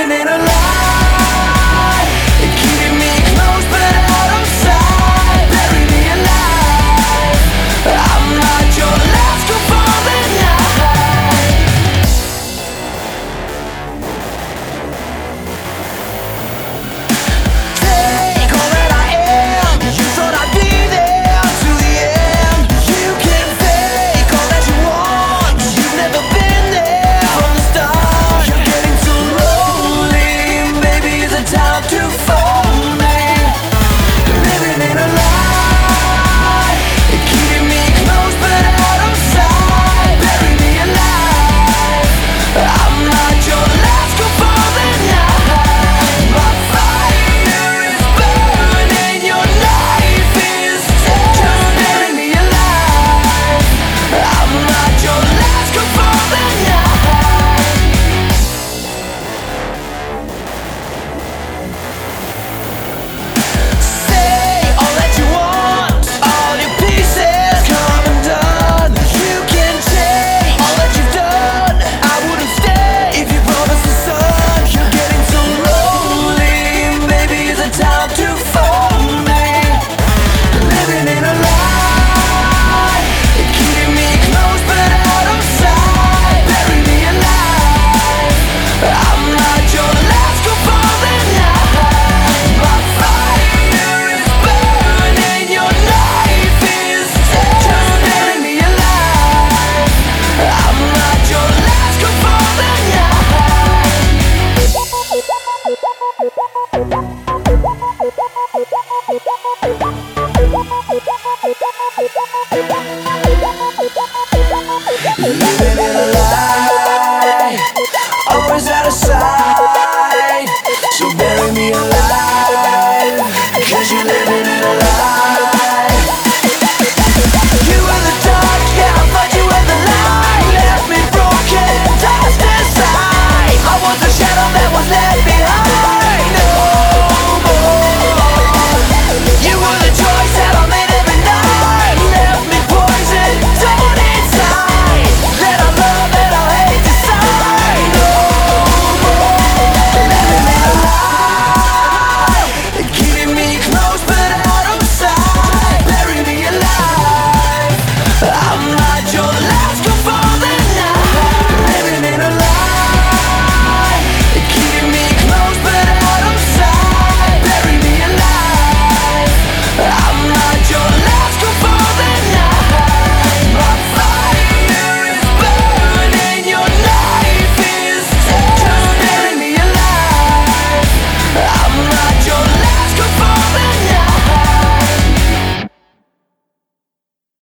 living in a lie, keeping me close but out of sight. Bury me alive, I'm not your last call for the night. Take all that I am, you thought I'd be there to the end. You can fake all that you want, you've never been there from the start. You're getting too lonely, maybe it's a time to fold me. Living in a lie, keeping me close but out of sight. Bury me alive, I'm not your last call for the night. My fire is burning, your knife is dead. Just bury me alive, I'm not your last call for the night. Say all that you want, all your pieces come undone. You can take all that you've done, I wouldn't stay if you promised the sun. You're getting too lonely, maybe it's a time to fold me. Living in a lie, keeping me close but out of sight. Bury me alive, I'm not your last call for the night. My fire is burning, your knife is dead. Just bury me alive, I'm not your last call for the night. Living in a lie.